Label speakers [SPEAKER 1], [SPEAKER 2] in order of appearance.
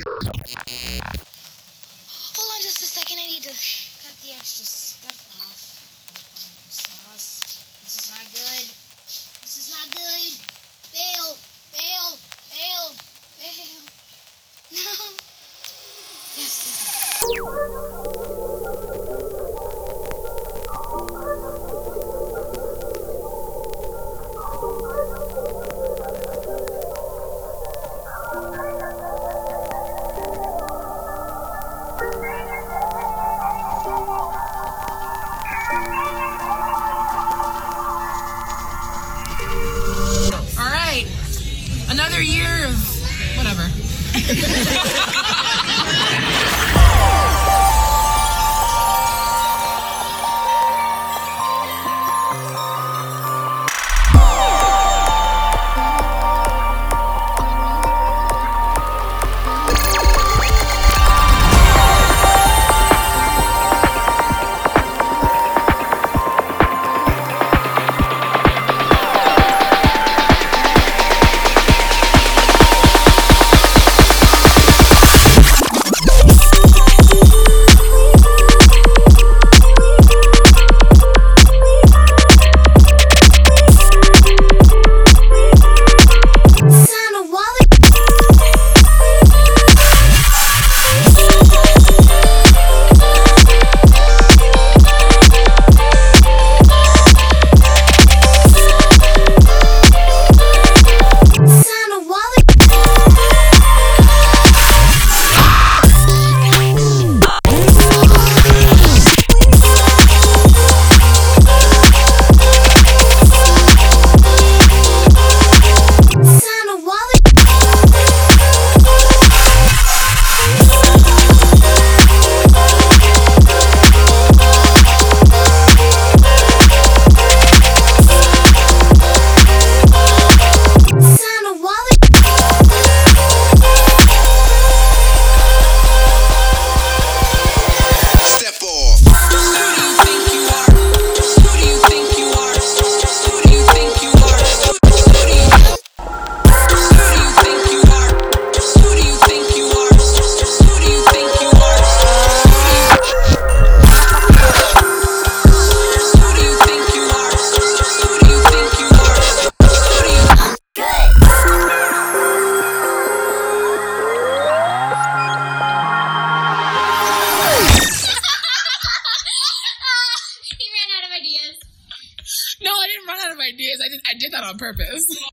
[SPEAKER 1] Hold on just a second, I need to cut the extra stuff off. Sauce. This is not good. This is not good. Fail. Fail. Fail. Fail. No. Yes.
[SPEAKER 2] All right, another year of whatever. No, I didn't run out of ideas. I did that on purpose.